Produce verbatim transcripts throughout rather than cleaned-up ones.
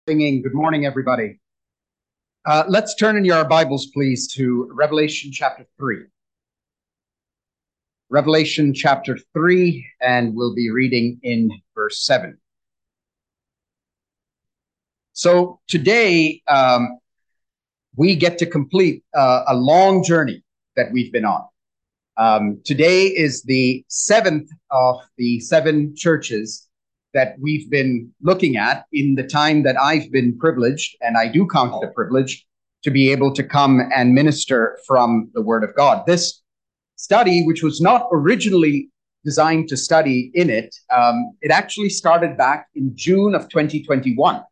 Singing. Good morning, everybody. Uh, let's turn in your Bibles, please, to Revelation chapter three. Revelation chapter three, and we'll be reading in verse seven. So today, um, we get to complete uh, a long journey that we've been on. Um, today is the seventh of the seven churches that we've been looking at in the time that I've been privileged, and I do count it a privilege, to be able to come and minister from the Word of God. This study, which was not originally designed to study in it, um, it actually started back in June of twenty twenty-one.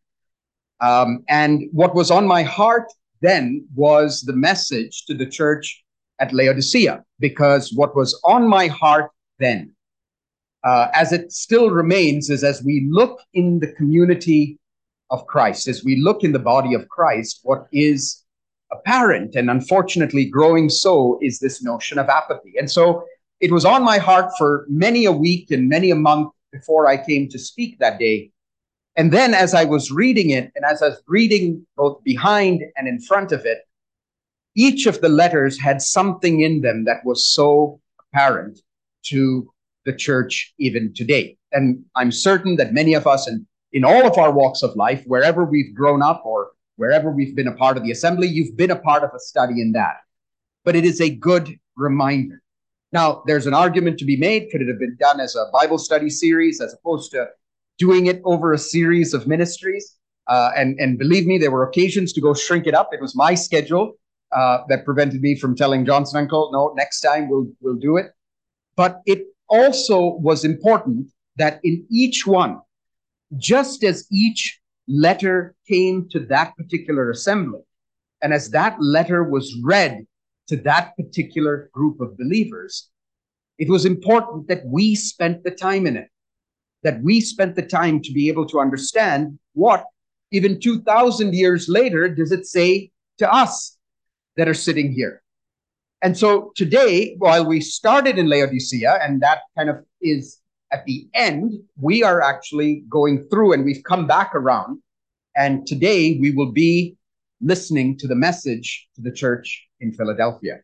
Um, and what was on my heart then was the message to the church at Laodicea, because what was on my heart then, uh, as it still remains, is as we look in the community of Christ, as we look in the body of Christ, what is apparent and unfortunately growing so is this notion of apathy. And so it was on my heart for many a week and many a month before I came to speak that day. And then as I was reading it, and as I was reading both behind and in front of it, each of the letters had something in them that was so apparent to the church even today. And I'm certain that many of us, and in all of our walks of life, wherever we've grown up or wherever we've been a part of the assembly, you've been a part of a study in that. But it is a good reminder. Now, there's an argument to be made. Could it have been done as a Bible study series as opposed to doing it over a series of ministries? Uh, and, and believe me, there were occasions to go shrink it up. It was my schedule uh, that prevented me from telling Johnson Uncle, no, next time we'll, we'll do it. But it also was important that in each one, just as each letter came to that particular assembly, and as that letter was read to that particular group of believers, it was important that we spent the time in it, that we spent the time to be able to understand what, even two thousand years later, does it say to us that are sitting here. And so today, while we started in Laodicea, and that kind of is at the end, we are actually going through and we've come back around. And today we will be listening to the message to the church in Philadelphia.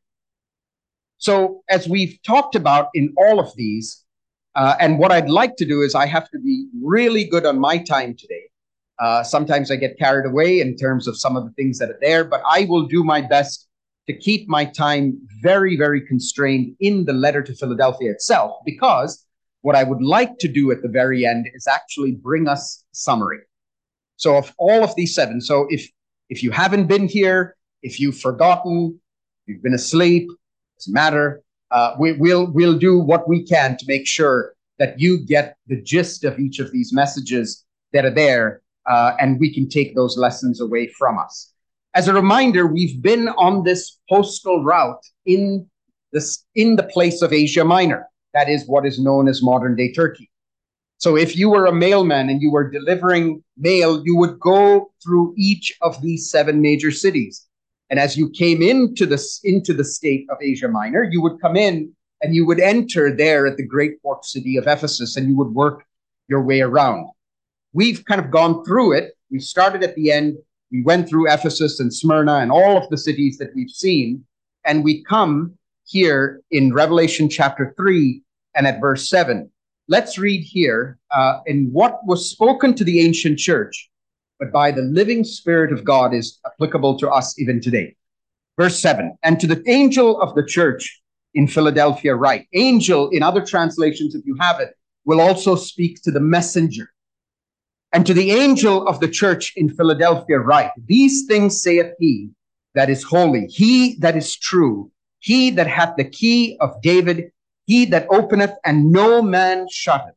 So as we've talked about in all of these, uh, and what I'd like to do is I have to be really good on my time today. Uh, sometimes I get carried away in terms of some of the things that are there, but I will do my best to keep my time very, very constrained in the letter to Philadelphia itself, because what I would like to do at the very end is actually bring us a summary. So of all of these seven, so if if you haven't been here, if you've forgotten, you've been asleep, doesn't matter. Uh, we, we'll we'll do what we can to make sure that you get the gist of each of these messages that are there, uh, and we can take those lessons away from us. As a reminder, we've been on this postal route in this in the place of Asia Minor. That is what is known as modern-day Turkey. So if you were a mailman and you were delivering mail, you would go through each of these seven major cities. And as you came into the, into the state of Asia Minor, you would come in and you would enter there at the great port city of Ephesus, and you would work your way around. We've kind of gone through it. We started at the end. We went through Ephesus and Smyrna and all of the cities that we've seen. And we come here in Revelation chapter three and at verse seven. Let's read here uh, in what was spoken to the ancient church, but by the living Spirit of God is applicable to us even today. Verse seven, and to the angel of the church in Philadelphia write. Angel, in other translations, if you have it, will also speak to the messenger. And to the angel of the church in Philadelphia write, these things saith he that is holy, he that is true, he that hath the key of David, he that openeth and no man shutteth,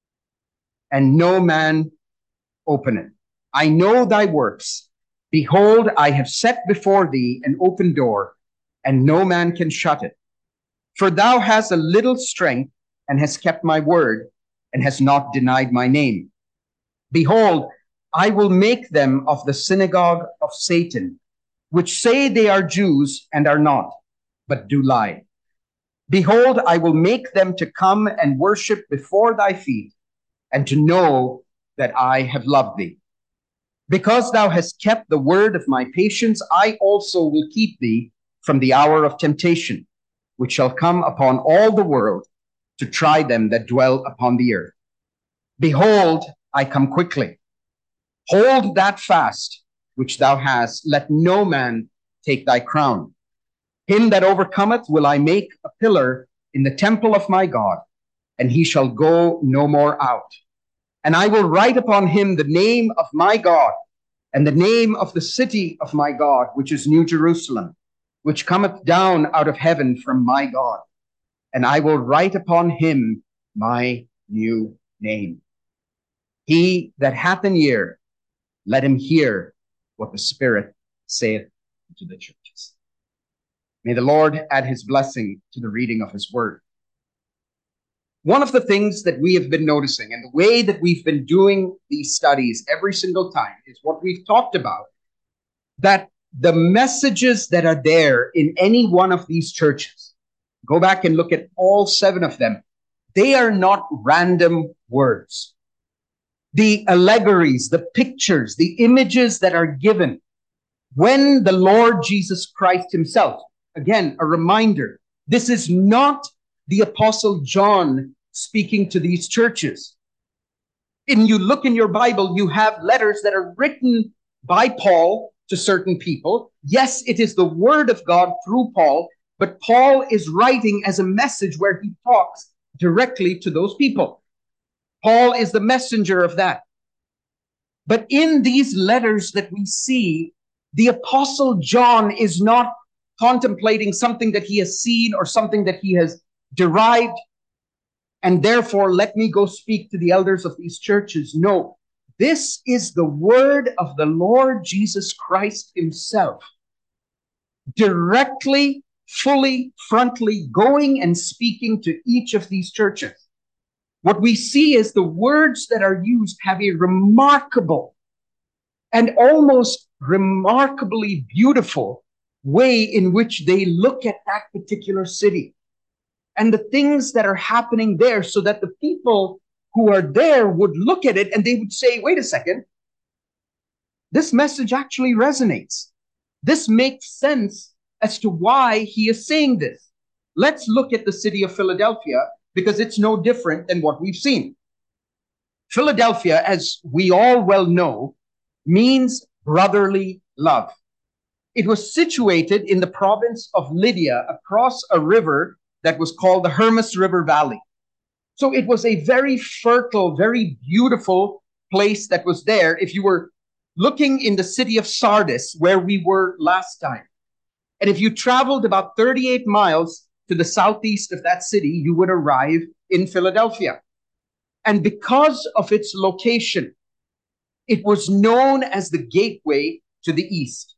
and no man openeth. I know thy works. Behold, I have set before thee an open door, and no man can shut it. For thou hast a little strength, and hast kept my word, and hast not denied my name. Behold, I will make them of the synagogue of Satan, which say they are Jews and are not, but do lie. Behold, I will make them to come and worship before thy feet, and to know that I have loved thee. Because thou hast kept the word of my patience, I also will keep thee from the hour of temptation, which shall come upon all the world to try them that dwell upon the earth. Behold, I come quickly. Hold that fast which thou hast. Let no man take thy crown. Him that overcometh will I make a pillar in the temple of my God, and he shall go no more out. And I will write upon him the name of my God, and the name of the city of my God, which is New Jerusalem, which cometh down out of heaven from my God. And I will write upon him my new name. He that hath an ear, let him hear what the Spirit saith to the churches. May the Lord add his blessing to the reading of his word. One of the things that we have been noticing, and the way that we've been doing these studies every single time, is what we've talked about, that the messages that are there in any one of these churches, go back and look at all seven of them, they are not random words. The allegories, the pictures, the images that are given when the Lord Jesus Christ himself, again, a reminder, this is not the Apostle John speaking to these churches. And you look in your Bible, you have letters that are written by Paul to certain people. Yes, it is the word of God through Paul, but Paul is writing as a message where he talks directly to those people. Paul is the messenger of that. But in these letters that we see, the Apostle John is not contemplating something that he has seen or something that he has derived, and therefore let me go speak to the elders of these churches. No, this is the word of the Lord Jesus Christ himself, directly, fully, frontally going and speaking to each of these churches. What we see is the words that are used have a remarkable and almost remarkably beautiful way in which they look at that particular city and the things that are happening there, so that the people who are there would look at it and they would say, wait a second, this message actually resonates. This makes sense as to why he is saying this. Let's look at the city of Philadelphia, because it's no different than what we've seen. Philadelphia, as we all well know, means brotherly love. It was situated in the province of Lydia, across a river that was called the Hermus River Valley. So it was a very fertile, very beautiful place that was there. If you were looking in the city of Sardis, where we were last time, and if you traveled about thirty-eight miles to the southeast of that city, you would arrive in Philadelphia. And because of its location, it was known as the gateway to the east.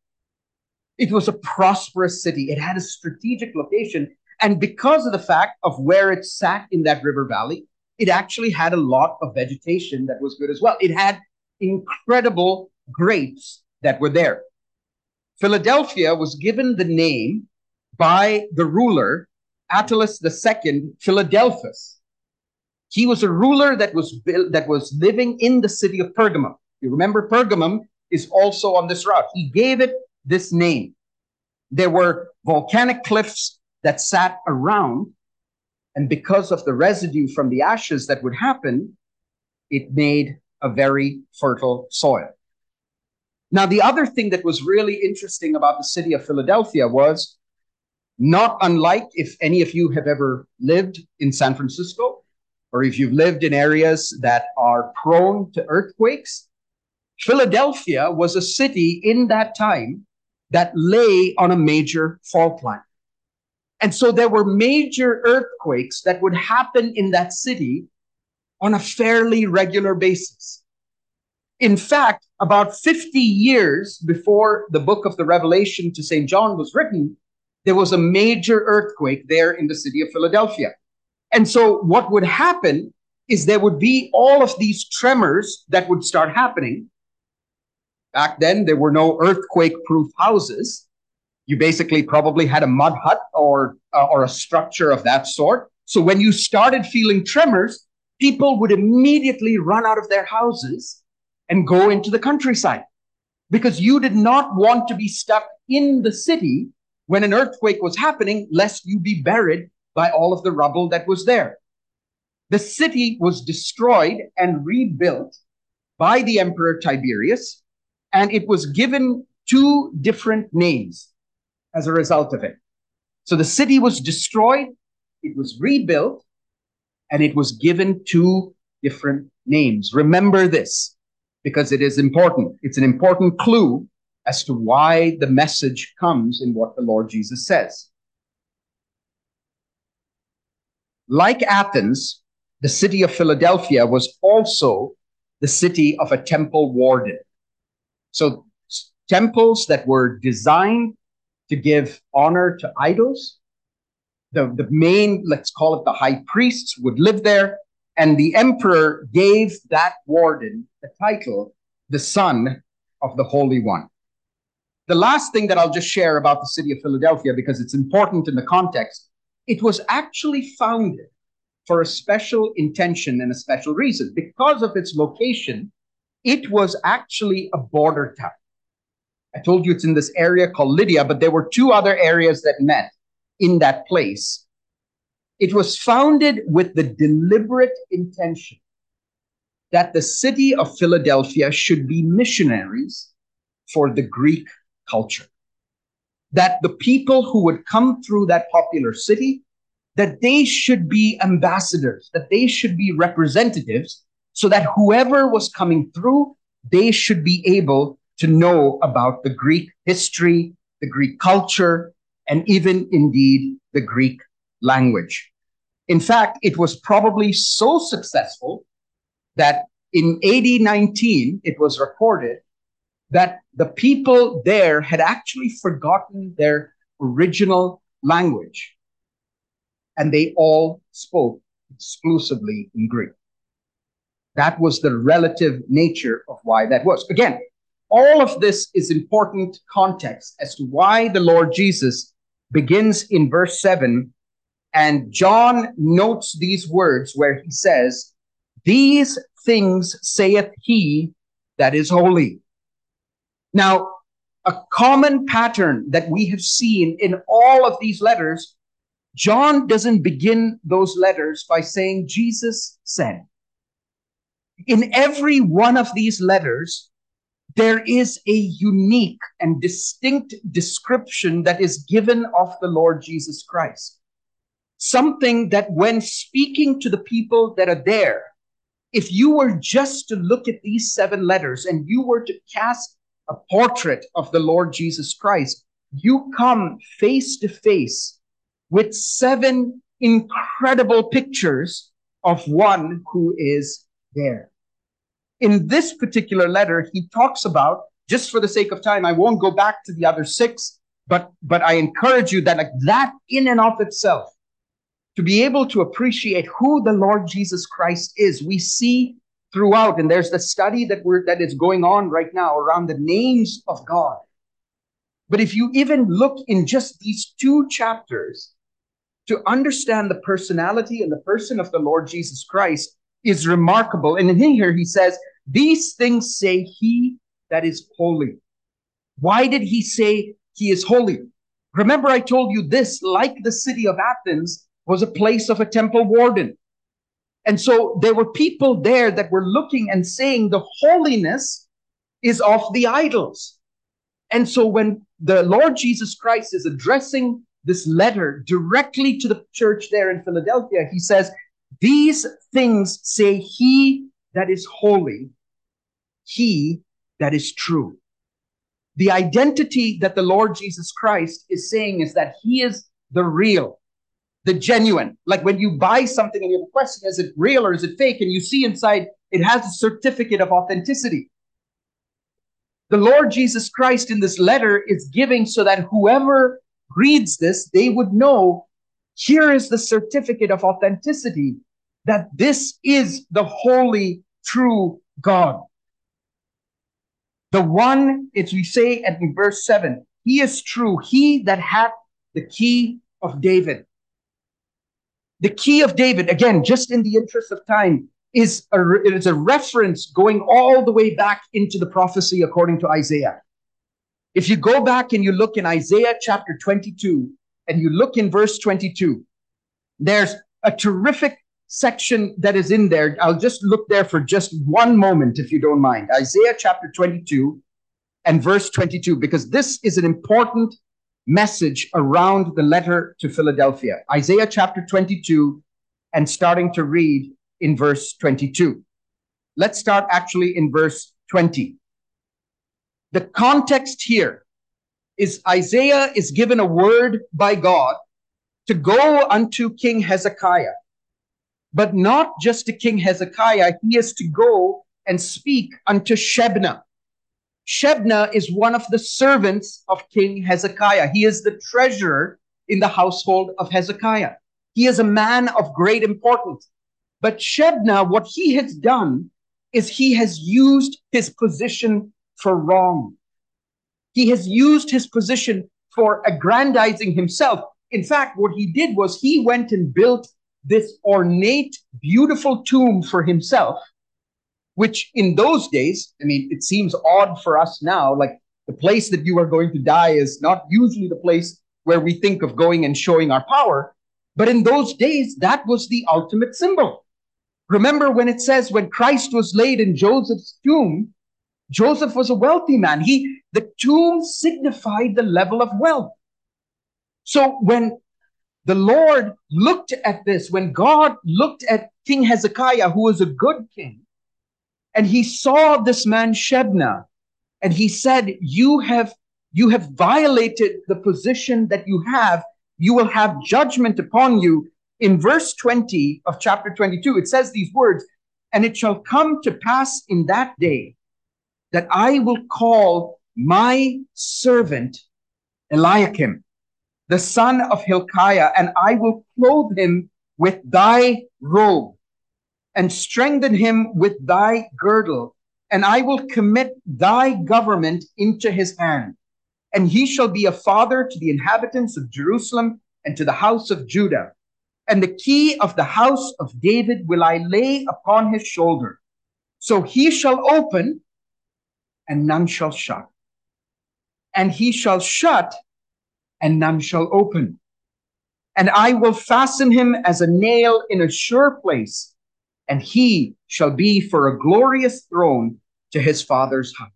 It was a prosperous city. It had a strategic location. And because of the fact of where it sat in that river valley, it actually had a lot of vegetation that was good as well. It had incredible grapes that were there. Philadelphia was given the name by the ruler, Attalus the Second, Philadelphus. He was a ruler that was built, that was living in the city of Pergamum. You remember, Pergamum is also on this route. He gave it this name. There were volcanic cliffs that sat around, and because of the residue from the ashes that would happen, it made a very fertile soil. Now, the other thing that was really interesting about the city of Philadelphia was, not unlike if any of you have ever lived in San Francisco, or if you've lived in areas that are prone to earthquakes, Philadelphia was a city in that time that lay on a major fault line. And so there were major earthquakes that would happen in that city on a fairly regular basis. In fact, about fifty years before the book of the Revelation to Saint John was written, there was a major earthquake there in the city of Philadelphia. And so what would happen is there would be all of these tremors that would start happening. Back then, there were no earthquake-proof houses. You basically probably had a mud hut or, uh, or a structure of that sort. So when you started feeling tremors, people would immediately run out of their houses and go into the countryside. because you did not want to be stuck in the city when an earthquake was happening, lest you be buried by all of the rubble that was there. The city was destroyed and rebuilt by the Emperor Tiberius, and it was given two different names as a result of it. So the city was destroyed, it was rebuilt, and it was given two different names. Remember this, because it is important. It's an important clue as to why the message comes in what the Lord Jesus says. Like Athens, the city of Philadelphia was also the city of a temple warden. So temples that were designed to give honor to idols. The, the main, let's call it the high priests, would live there. And the emperor gave that warden the title, the Son of the Holy One. The last thing that I'll just share about the city of Philadelphia, because it's important in the context, it was actually founded for a special intention and a special reason. Because of its location, it was actually a border town. I told you it's in this area called Lydia, but there were two other areas that met in that place. It was founded with the deliberate intention that the city of Philadelphia should be missionaries for the Greek culture. That the people who would come through that popular city, that they should be ambassadors, that they should be representatives, so that whoever was coming through, they should be able to know about the Greek history, the Greek culture, and even indeed the Greek language. In fact, it was probably so successful that in A D nineteen, it was recorded that the people there had actually forgotten their original language, and they all spoke exclusively in Greek. That was the relative nature of why that was. Again, all of this is important context as to why the Lord Jesus begins in verse seven, and John notes these words where he says, "These things saith he that is holy." Now, a common pattern that we have seen in all of these letters, John doesn't begin those letters by saying Jesus said. In every one of these letters, there is a unique and distinct description that is given of the Lord Jesus Christ. Something that when speaking to the people that are there, if you were just to look at these seven letters and you were to cast a portrait of the Lord Jesus Christ, you come face to face with seven incredible pictures of one who is there. In this particular letter, he talks about, just for the sake of time, I won't go back to the other six, but, but I encourage you that like that in and of itself, to be able to appreciate who the Lord Jesus Christ is, we see throughout, and there's the study that we're that is going on right now around the names of God. But if you even look in just these two chapters, to understand the personality and the person of the Lord Jesus Christ is remarkable. And in here he says, "These things say he that is holy." Why did he say he is holy? Remember, I told you this, like the city of Athens, was a place of a temple warden. And so there were people there that were looking and saying the holiness is of the idols. And so when the Lord Jesus Christ is addressing this letter directly to the church there in Philadelphia, he says, "These things say he that is holy, he that is true." The identity that the Lord Jesus Christ is saying is that he is the real, the genuine. Like when you buy something and you have a question, is it real or is it fake? And you see inside, it has a certificate of authenticity. The Lord Jesus Christ in this letter is giving so that whoever reads this, they would know, here is the certificate of authenticity, that this is the holy, true God. The one, as we say in verse seven, he is true, he that hath the key of David. The key of David, again, just in the interest of time, is a, it is a reference going all the way back into the prophecy according to Isaiah. If you go back and you look in Isaiah chapter twenty-two and you look in verse twenty-two, there's a terrific section that is in there. I'll just look there for just one moment, if you don't mind. Isaiah chapter twenty-two and verse twenty-two, because this is an important message around the letter to Philadelphia. Isaiah chapter twenty-two, and starting to read in verse twenty-two. Let's start actually in verse twenty. The context here is Isaiah is given a word by God to go unto King Hezekiah. But not just to King Hezekiah, he is to go and speak unto Shebna. Shebna is one of the servants of King Hezekiah. He is the treasurer in the household of Hezekiah. He is a man of great importance. But Shebna, what he has done is he has used his position for wrong. He has used his position for aggrandizing himself. In fact, what he did was he went and built this ornate, beautiful tomb for himself, which in those days, I mean, it seems odd for us now, like the place that you are going to die is not usually the place where we think of going and showing our power. But in those days, that was the ultimate symbol. Remember when it says when Christ was laid in Joseph's tomb, Joseph was a wealthy man. He, the tomb signified the level of wealth. So when the Lord looked at this, when God looked at King Hezekiah, who was a good king, and he saw this man Shebna, and he said, you have, you have violated the position that you have. You will have judgment upon you. In verse twenty of chapter twenty-two, it says these words, and it shall come to pass in that day that I will call my servant Eliakim, the son of Hilkiah, and I will clothe him with thy robe and strengthen him with thy girdle, and I will commit thy government into his hand. And he shall be a father to the inhabitants of Jerusalem and to the house of Judah. And the key of the house of David will I lay upon his shoulder. So he shall open, and none shall shut. And he shall shut, and none shall open. And I will fasten him as a nail in a sure place, and he shall be for a glorious throne to his father's house.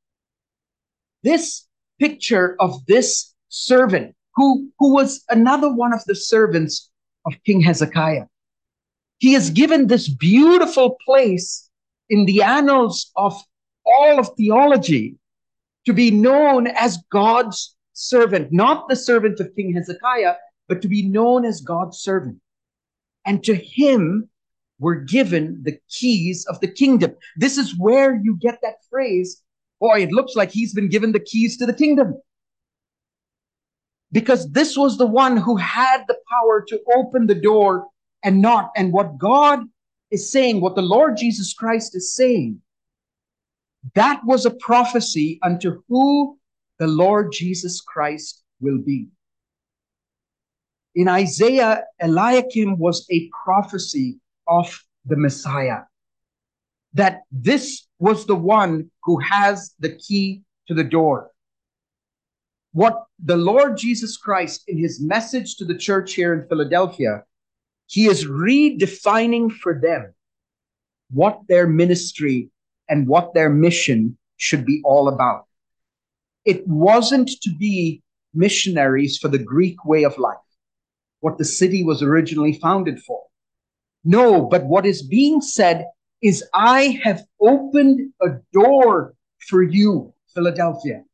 This picture of this servant, who, who was another one of the servants of King Hezekiah, he is given this beautiful place in the annals of all of theology to be known as God's servant, not the servant of King Hezekiah, but to be known as God's servant. And to him were given the keys of the kingdom. This is where you get that phrase, boy, it looks like he's been given the keys to the kingdom. Because this was the one who had the power to open the door and not. And what God is saying, what the Lord Jesus Christ is saying, that was a prophecy unto who the Lord Jesus Christ will be. In Isaiah, Eliakim was a prophecy of the Messiah, that this was the one who has the key to the door. What the Lord Jesus Christ, in his message to the church here in Philadelphia, he is redefining for them what their ministry and what their mission should be all about. It wasn't to be missionaries for the Greek way of life, what the city was originally founded for. No, but what is being said is, I have opened a door for you, Philadelphia.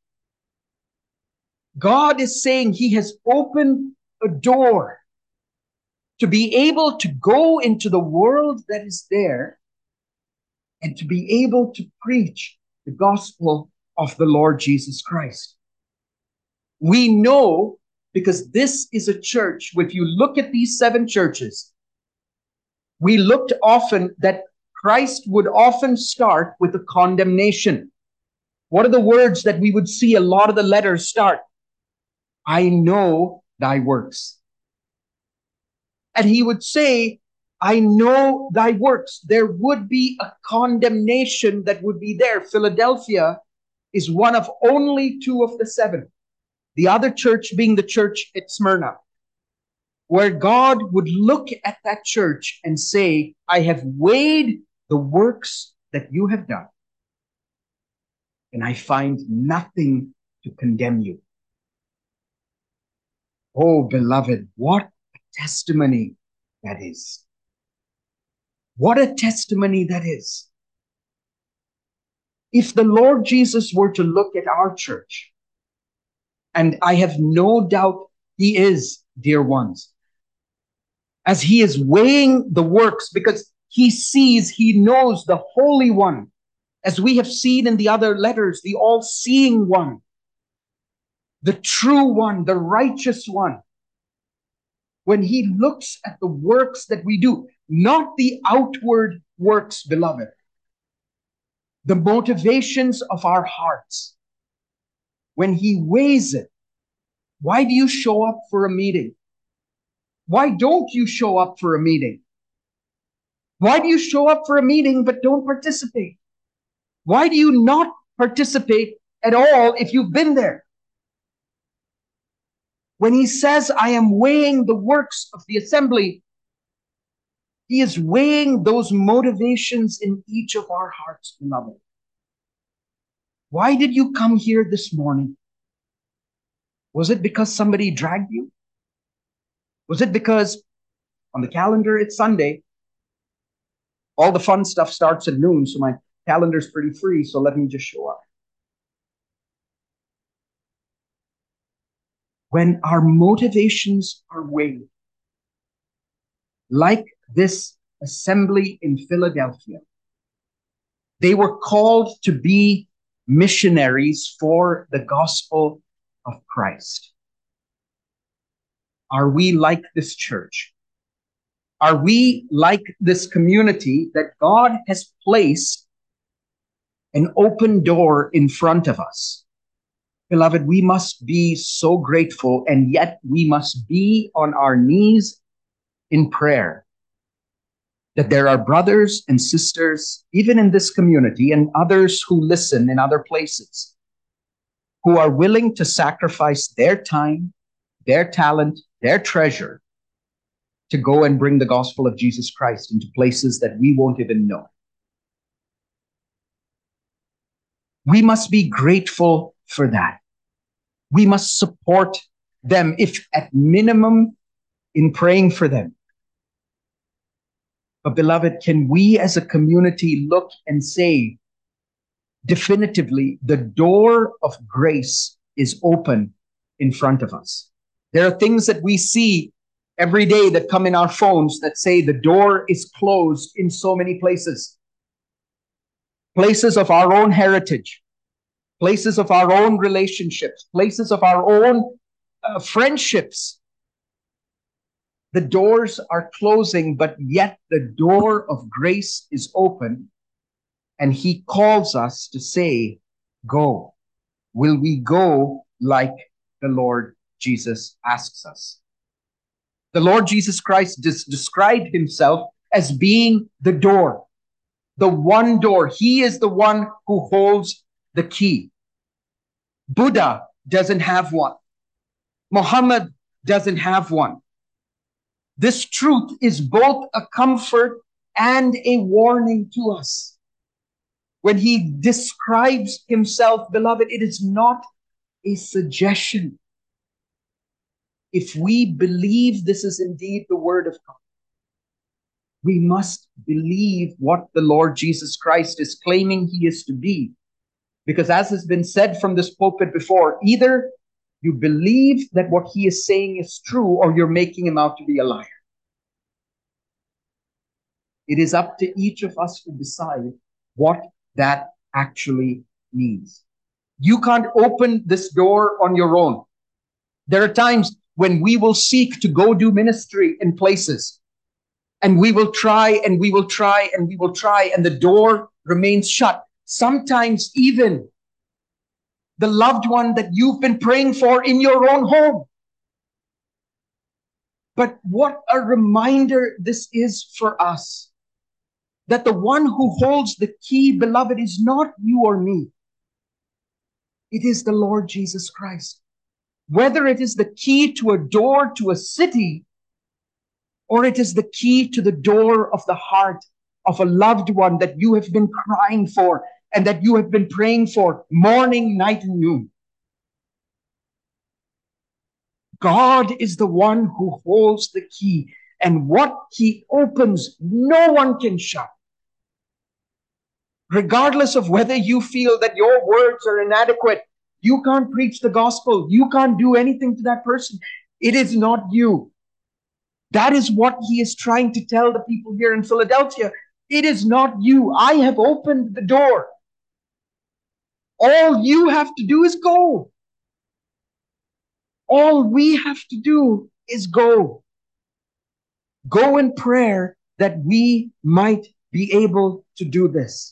God is saying he has opened a door to be able to go into the world that is there and to be able to preach the gospel of the Lord Jesus Christ. We know, because this is a church, if you look at these seven churches, we looked often that Christ would often start with a condemnation. What are the words that we would see a lot of the letters start? I know thy works. And he would say, I know thy works. There would be a condemnation that would be there. Philadelphia is one of only two of the seven. The other church being the church at Smyrna, where God would look at that church and say, I have weighed the works that you have done, and I find nothing to condemn you. Oh, beloved, what a testimony that is. What a testimony that is. If the Lord Jesus were to look at our church, and I have no doubt he is, dear ones, as he is weighing the works, because he sees, he knows the Holy One, as we have seen in the other letters, the all-seeing one, the true one, the righteous one. When he looks at the works that we do, not the outward works, beloved, the motivations of our hearts, when he weighs it, why do you show up for a meeting? Why don't you show up for a meeting? Why do you show up for a meeting but don't participate? Why do you not participate at all if you've been there? When he says, I am weighing the works of the assembly, he is weighing those motivations in each of our hearts, beloved. Why did you come here this morning? Was it because somebody dragged you? Was it because on the calendar it's Sunday? All the fun stuff starts at noon, so my calendar's pretty free, so let me just show up. When our motivations are weighed, like this assembly in Philadelphia, they were called to be missionaries for the gospel of Christ. Are we like this church? Are we like this community that God has placed an open door in front of us? Beloved, we must be so grateful, and yet we must be on our knees in prayer that there are brothers and sisters, even in this community, and others who listen in other places, who are willing to sacrifice their time, their talent, their treasure to go and bring the gospel of Jesus Christ into places that we won't even know. We must be grateful for that. We must support them, if at minimum in praying for them. But beloved, can we as a community look and say, definitively, the door of grace is open in front of us? There are things that we see every day that come in our phones that say the door is closed in so many places. Places of our own heritage, places of our own relationships, places of our own uh, friendships. The doors are closing, but yet the door of grace is open, and he calls us to say, go. Will we go like the Lord Jesus asks us? The Lord Jesus Christ des- described himself as being the door, the one door. He is the one who holds the key. Buddha doesn't have one. Muhammad doesn't have one. This truth is both a comfort and a warning to us. When he describes himself, beloved, it is not a suggestion. If we believe this is indeed the word of God, we must believe what the Lord Jesus Christ is claiming he is to be. Because as has been said from this pulpit before, either you believe that what he is saying is true, or you're making him out to be a liar. It is up to each of us to decide what that actually means. You can't open this door on your own. There are times when we will seek to go do ministry in places, and we will try and we will try and we will try, and the door remains shut. Sometimes even the loved one that you've been praying for in your own home, But what a reminder this is for us, that the one who holds the key, beloved, is not you or me. It is the Lord Jesus Christ. Whether it is the key to a door to a city, or it is the key to the door of the heart of a loved one that you have been crying for and that you have been praying for morning, night, and noon. God is the one who holds the key, and what He opens, no one can shut. Regardless of whether you feel that your words are inadequate, you can't preach the gospel, you can't do anything to that person. It is not you. That is what He is trying to tell the people here in Philadelphia. It is not you. I have opened the door. All you have to do is go. All we have to do is go. Go in prayer that we might be able to do this.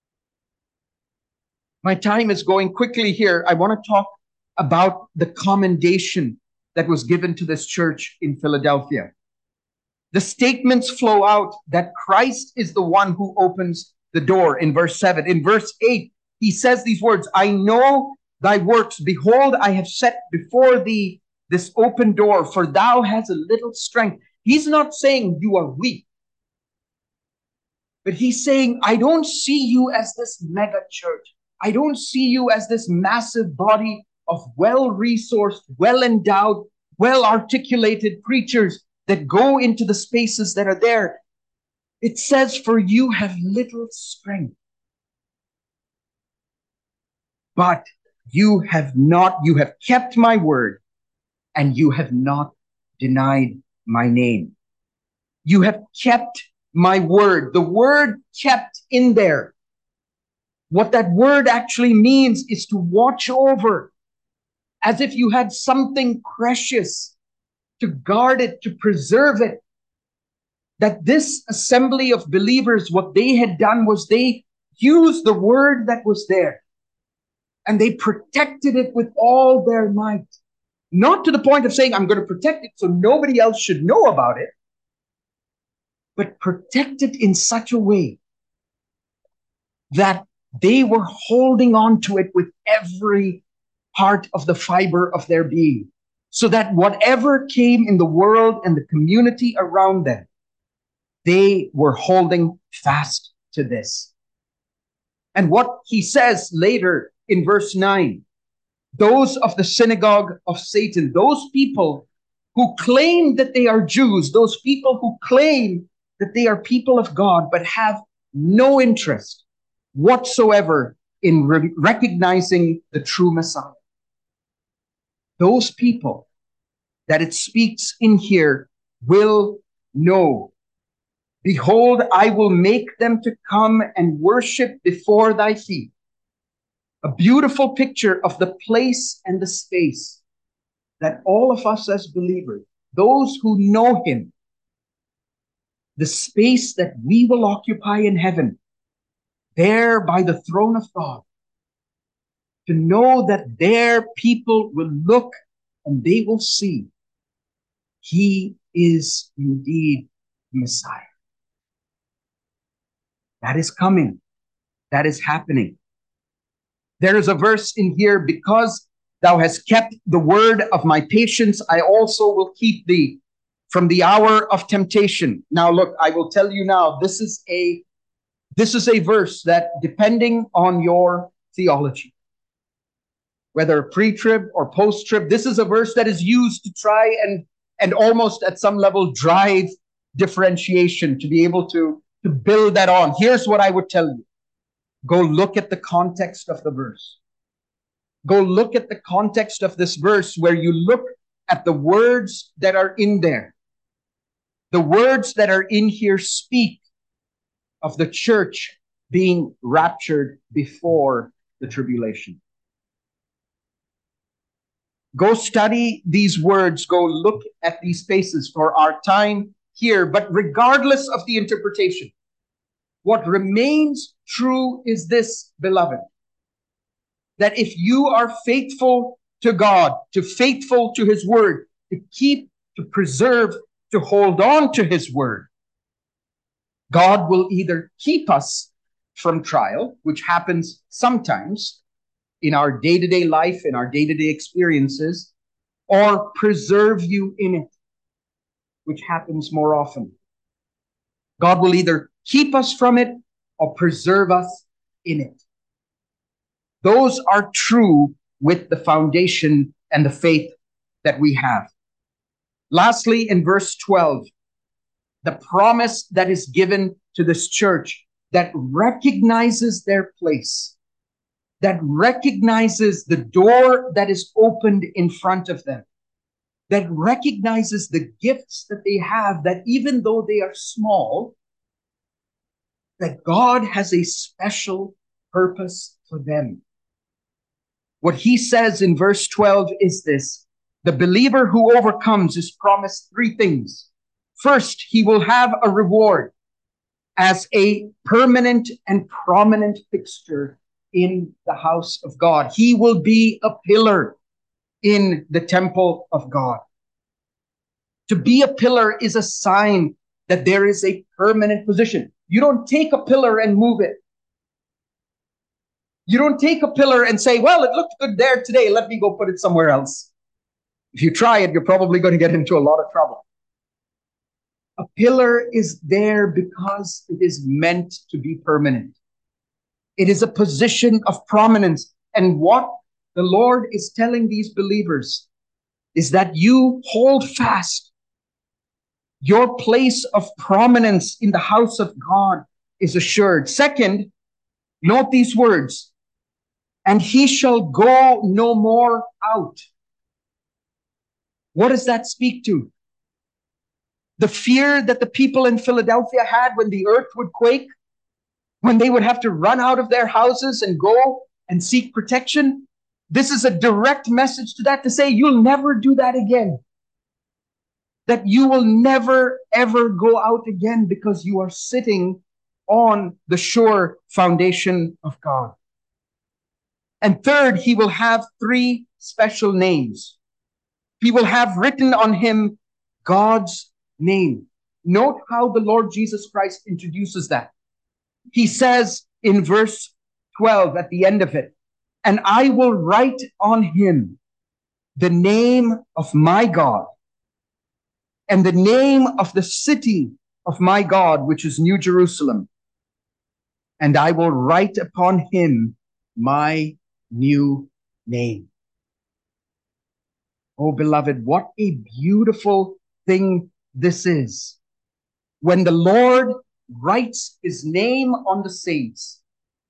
My time is going quickly here. I want to talk about the commendation that was given to this church in Philadelphia. The statements flow out that Christ is the one who opens the door in verse seven. In verse eight, he says these words, I know thy works. Behold, I have set before thee this open door, for thou hast a little strength. He's not saying you are weak, but he's saying, I don't see you as this mega church. I don't see you as this massive body of well-resourced, well-endowed, well-articulated preachers that go into the spaces that are there. It says, for you have little strength. But you have not, you have kept my word, and you have not denied my name. You have kept my word. The word kept in there. What that word actually means is to watch over, as if you had something precious, to guard it, to preserve it. That this assembly of believers, what they had done was they used the word that was there, and they protected it with all their might. Not to the point of saying, I'm going to protect it so nobody else should know about it, but protect it in such a way that they were holding on to it with every part of the fiber of their being, so that whatever came in the world and the community around them, they were holding fast to this. And what he says later in verse nine, those of the synagogue of Satan, those people who claim that they are Jews, those people who claim that they are people of God, but have no interest whatsoever in re- recognizing the true Messiah. Those people that it speaks in here will know. Behold, I will make them to come and worship before thy feet. A beautiful picture of the place and the space that all of us as believers, those who know him, the space that we will occupy in heaven, there by the throne of God, to know that there people will look and they will see he is indeed Messiah. That is coming. That is happening. There is a verse in here, because thou hast kept the word of my patience, I also will keep thee from the hour of temptation. Now look, I will tell you now, this is a this is a verse that, depending on your theology, whether pre-trib or post-trib, this is a verse that is used to try and and almost at some level drive differentiation, to be able to, to build that on. Here's what I would tell you. Go look at the context of the verse. Go look at the context of this verse, where you look at the words that are in there. The words that are in here speak of the church being raptured before the tribulation. Go study these words. Go look at these spaces for our time here. But regardless of the interpretation, what remains true is this, beloved, that if you are faithful to God, to faithful to his word, to keep, to preserve to hold on to his word, God will either keep us from trial, which happens sometimes in our day-to-day life, in our day-to-day experiences, or preserve you in it, which happens more often. God will either keep us from it or preserve us in it. Those are true with the foundation and the faith that we have. Lastly, in verse twelve, the promise that is given to this church that recognizes their place, that recognizes the door that is opened in front of them, that recognizes the gifts that they have, that even though they are small, that God has a special purpose for them. What he says in verse twelve is this: the believer who overcomes is promised three things. First, he will have a reward as a permanent and prominent fixture in the house of God. He will be a pillar in the temple of God. To be a pillar is a sign that there is a permanent position. You don't take a pillar and move it. You don't take a pillar and say, well, it looked good there today, let me go put it somewhere else. If you try it, you're probably going to get into a lot of trouble. A pillar is there because it is meant to be permanent. It is a position of prominence. And what the Lord is telling these believers is that you hold fast. Your place of prominence in the house of God is assured. Second, note these words: and he shall go no more out. What does that speak to? The fear that the people in Philadelphia had when the earth would quake, when they would have to run out of their houses and go and seek protection. This is a direct message to that, to say you'll never do that again. That you will never, ever go out again because you are sitting on the sure foundation of God. And third, he will have three special names. He will have written on him God's name. Note how the Lord Jesus Christ introduces that. He says in verse twelve at the end of it, and I will write on him the name of my God and the name of the city of my God, which is New Jerusalem. And I will write upon him my new name. Oh, beloved, what a beautiful thing this is. When the Lord writes his name on the saints,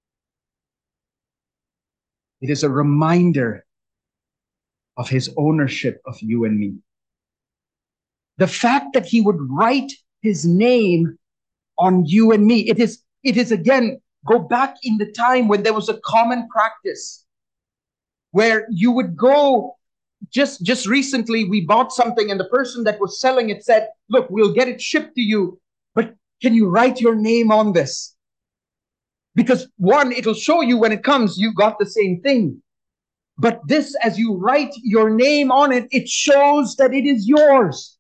it is a reminder of his ownership of you and me. The fact that he would write his name on you and me, it is, it is again, go back in the time when there was a common practice where you would go. Just, just recently, we bought something and the person that was selling it said, look, we'll get it shipped to you, but can you write your name on this? Because one, it'll show you when it comes, you got the same thing. But this, as you write your name on it, it shows that it is yours.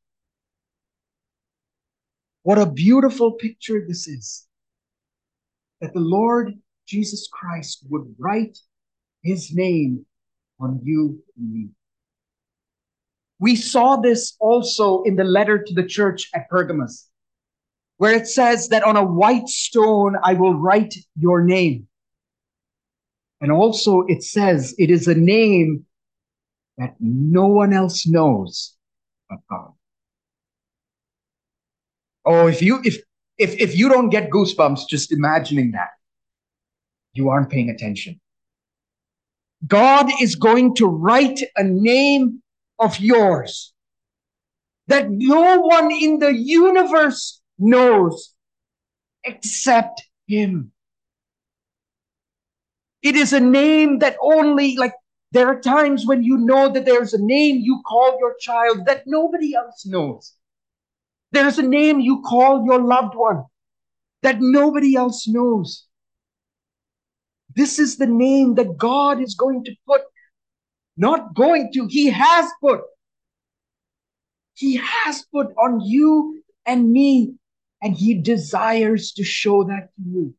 What a beautiful picture this is. That the Lord Jesus Christ would write his name on you and me. We saw this also in the letter to the church at Pergamos, where it says that on a white stone I will write your name. And also it says it is a name that no one else knows but God. Oh, if you if if if you don't get goosebumps just imagining that, you aren't paying attention. God is going to write a name of yours that no one in the universe knows except him. It is a name that only, like, there are times when you know that there's a name you call your child that nobody else knows. There's a name you call your loved one that nobody else knows. This is the name that God is going to put, not going to, he has put He has put on you and me, and he desires to show that to you.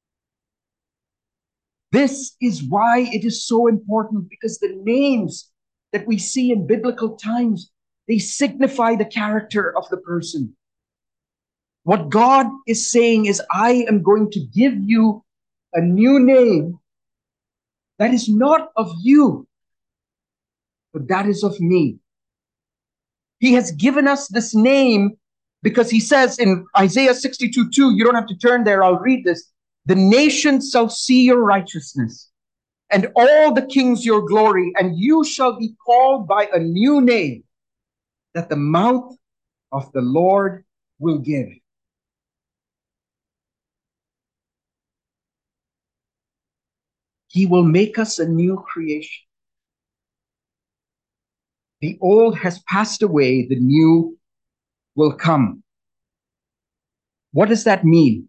This is why it is so important, because the names that we see in biblical times, they signify the character of the person. What God is saying is, I am going to give you a new name that is not of you, but that is of me. He has given us this name because he says in Isaiah sixty-two two, you don't have to turn there, I'll read this. The nations shall see your righteousness, and all the kings your glory, and you shall be called by a new name that the mouth of the Lord will give. He will make us a new creation. The old has passed away, the new will come. What does that mean?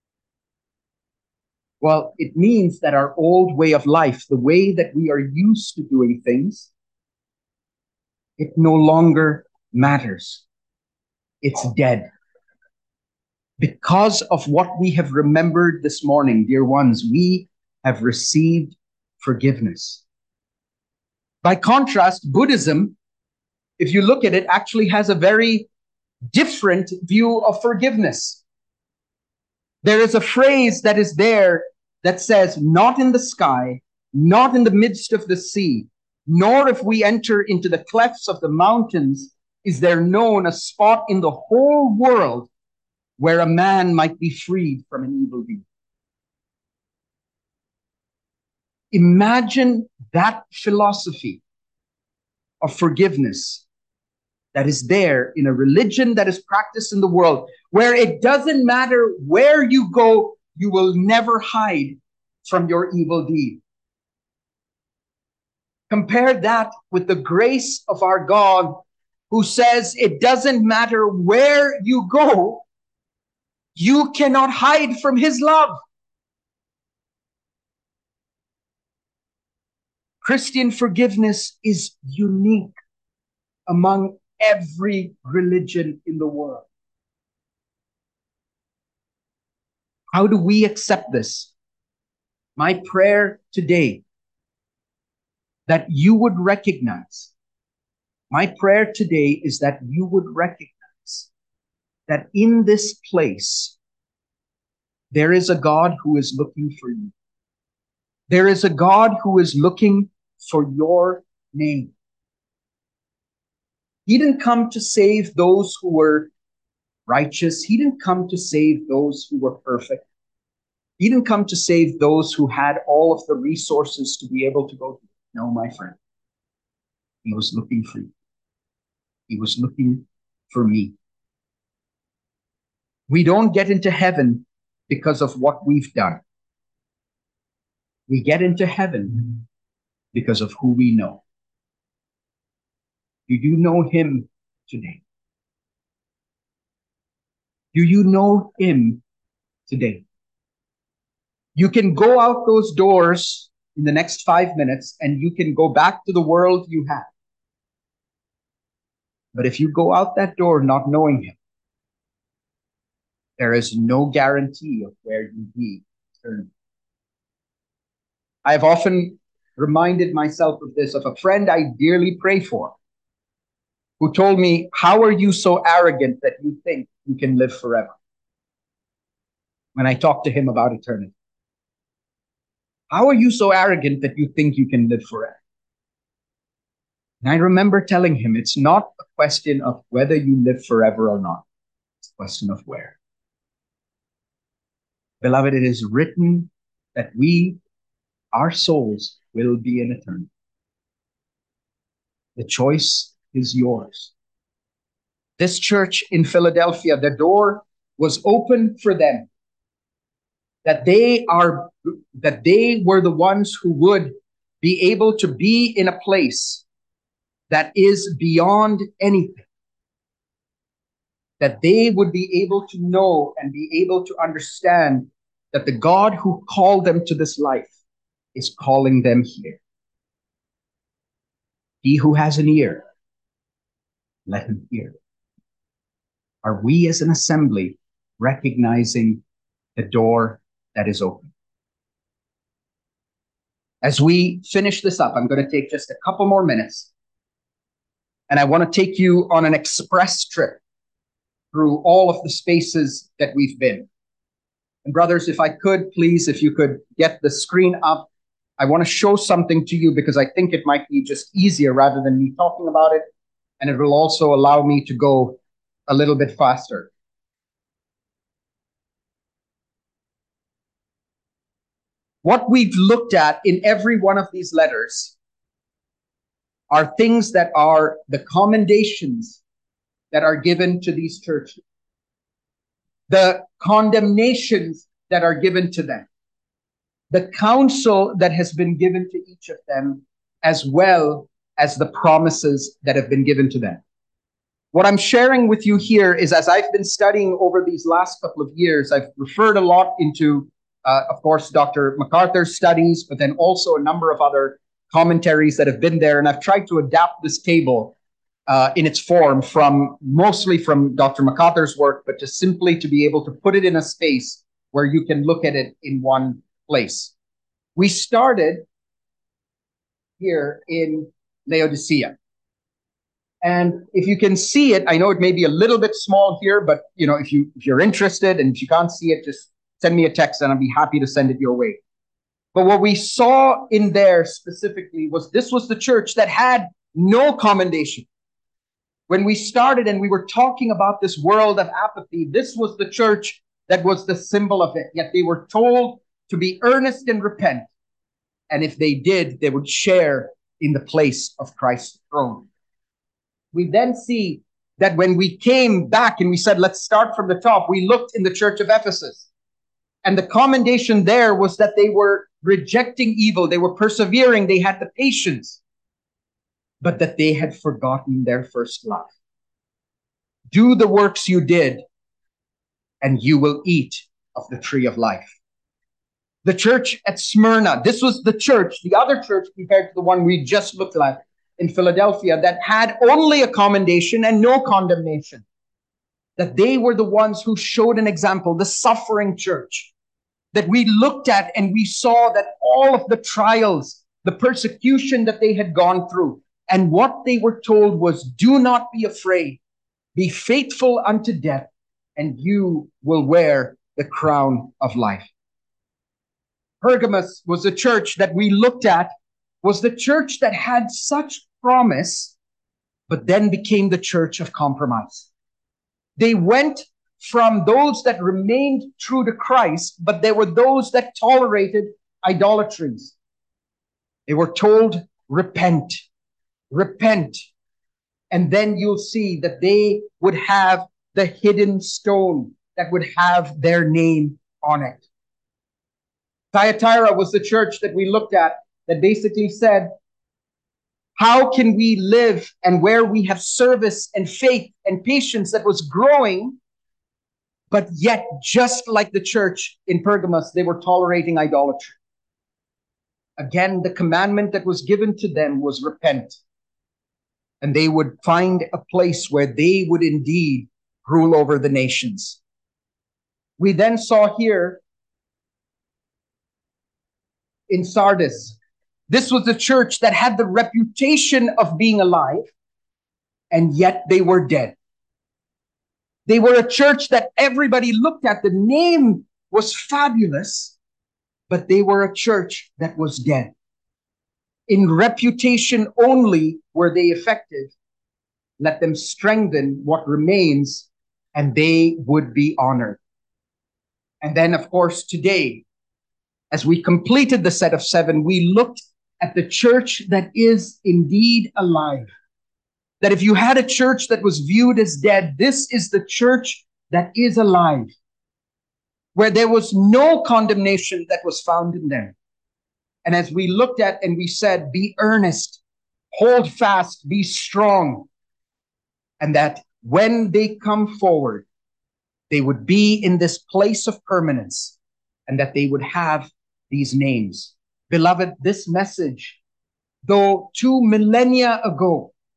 Well, it means that our old way of life, the way that we are used to doing things, it no longer matters. It's dead. Because of what we have remembered this morning, dear ones, we have received forgiveness. By contrast, Buddhism, if you look at it, actually has a very different view of forgiveness. There is a phrase that is there that says, not in the sky, not in the midst of the sea, nor if we enter into the clefts of the mountains, is there known a spot in the whole world where a man might be freed from an evil deed. Imagine that philosophy of forgiveness that is there in a religion that is practiced in the world, where it doesn't matter where you go, you will never hide from your evil deed. Compare that with the grace of our God, who says it doesn't matter where you go, you cannot hide from his love. Christian forgiveness is unique among every religion in the world. How do we accept this? My prayer today, that you would recognize, my prayer today is that you would recognize that in this place, there is a God who is looking for you. There is a God who is looking for your name. He didn't come to save those who were righteous. He didn't come to save those who were perfect. He didn't come to save those who had all of the resources to be able to go. No, my friend. He was looking for you. He was looking for me. We don't get into heaven because of what we've done. We get into heaven because of who we know. Do you know him today? Do you know him today? You can go out those doors in the next five minutes and you can go back to the world you had. But if you go out that door not knowing him, there is no guarantee of where you be eternally. I've often reminded myself of this, of a friend I dearly pray for, who told me, how are you so arrogant that you think you can live forever? When I talked to him about eternity. How are you so arrogant that you think you can live forever? And I remember telling him, it's not a question of whether you live forever or not. It's a question of where. Beloved, it is written that we, our souls, will be in eternity. The choice is yours. This church in Philadelphia, the door was open for them. That they are, that they were the ones who would be able to be in a place that is beyond anything. That they would be able to know and be able to understand that the God who called them to this life is calling them here. He who has an ear, let him hear. Are we as an assembly recognizing the door that is open? As we finish this up, I'm going to take just a couple more minutes, and I want to take you on an express trip through all of the spaces that we've been. And brothers, if I could, please, if you could get the screen up, I want to show something to you because I think it might be just easier rather than me talking about it. And it will also allow me to go a little bit faster. What we've looked at in every one of these letters are things that are the commendations that are given to these churches, the condemnations that are given to them, the counsel that has been given to each of them, as well as the promises that have been given to them. What I'm sharing with you here is, as I've been studying over these last couple of years, I've referred a lot into, uh, of course, Doctor MacArthur's studies, but then also a number of other commentaries that have been there. And I've tried to adapt this table uh, in its form from mostly from Doctor MacArthur's work, but to simply to be able to put it in a space where you can look at it in one place. We started here in Laodicea. And if you can see it, I know it may be a little bit small here, but you know, if you if you're interested and if you can't see it, just send me a text and I'll be happy to send it your way. But what we saw in there specifically was this was the church that had no commendation. When we started and we were talking about this world of apathy, this was the church that was the symbol of it. Yet they were told to be earnest and repent. And if they did, they would share in the place of Christ's throne. We then see that when we came back and we said, let's start from the top, we looked in the church of Ephesus. And the commendation there was that they were rejecting evil. They were persevering. They had the patience, but that they had forgotten their first love. Do the works you did, and you will eat of the tree of life. The church at Smyrna, this was the church, the other church compared to the one we just looked at in Philadelphia, that had only a commendation and no condemnation. That they were the ones who showed an example, the suffering church. That we looked at and we saw that all of the trials, the persecution that they had gone through, and what they were told was, do not be afraid, be faithful unto death, and you will wear the crown of life. Pergamos was a church that we looked at, was the church that had such promise, but then became the church of compromise. They went from those that remained true to Christ, but there were those that tolerated idolatries. They were told, repent, repent. And then you'll see that they would have the hidden stone that would have their name on it. Thyatira was the church that we looked at that basically said, how can we live and where we have service and faith and patience that was growing, but yet just like the church in Pergamos, they were tolerating idolatry. Again, the commandment that was given to them was repent. And they would find a place where they would indeed rule over the nations. We then saw here in Sardis, this was a church that had the reputation of being alive, and yet they were dead. They were a church that everybody looked at. The name was fabulous, but they were a church that was dead. In reputation only were they effective. Let them strengthen what remains, and they would be honored. And then, of course, today, as we completed the set of seven, we looked at the church that is indeed alive. That if you had a church that was viewed as dead, this is the church that is alive, where there was no condemnation that was found in them. And as we looked at and we said, be earnest, hold fast, be strong. And that when they come forward, they would be in this place of permanence, and that they would have these names. Beloved, this message, though two millennia ago,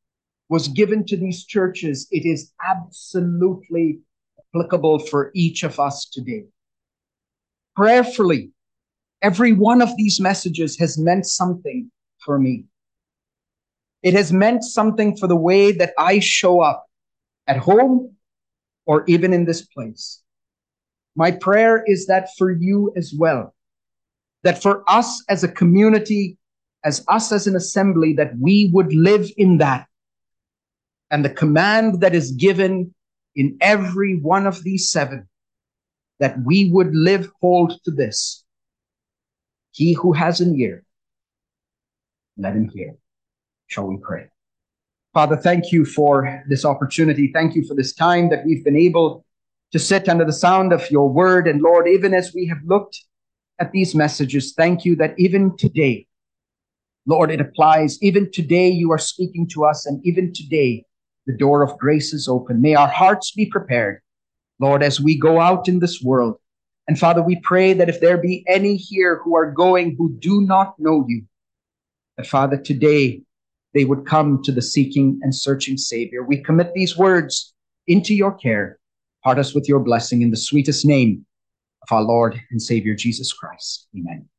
was given to these churches, it is absolutely applicable for each of us today. Prayerfully, every one of these messages has meant something for me. It has meant something for the way that I show up at home or even in this place. My prayer is that for you as well, that for us as a community, as us as an assembly, that we would live in that. And the command that is given in every one of these seven, that we would live hold to this. He who has an ear, let him hear. Shall we pray? Father, thank you for this opportunity. Thank you for this time that we've been able to sit under the sound of your word. And Lord, even as we have looked at these messages, thank you that even today, Lord, it applies. Even today you are speaking to us, and even today the door of grace is open. May our hearts be prepared, Lord, as we go out in this world. And Father, we pray that if there be any here who are going who do not know you, that Father, today they would come to the seeking and searching Savior. We commit these words into your care. Part us with your blessing in the sweetest name of our Lord and Savior Jesus Christ. Amen.